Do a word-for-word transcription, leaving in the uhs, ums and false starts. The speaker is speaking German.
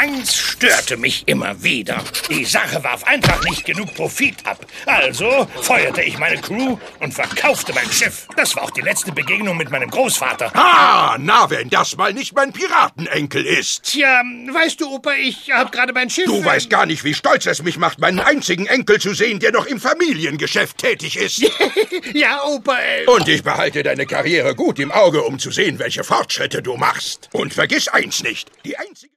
eins störte mich immer wieder. Die Sache warf einfach nicht genug Profit ab. Also feuerte ich meine Crew und verkaufte mein Schiff. Das war auch die letzte Begegnung mit meinem Großvater. Ah, na, wenn das mal nicht mein Piratenenkel ist. Tja, weißt du, Opa, ich hab gerade mein Schiff... Du weißt gar nicht, wie stolz es mich macht, meinen einzigen Enkel zu sehen, der noch im Familiengeschäft tätig ist. Ja, Opa... Äh Und ich behalte deine Karriere gut im Auge, um zu sehen, welche Fortschritte du machst. Und vergiss eins nicht, die einzige...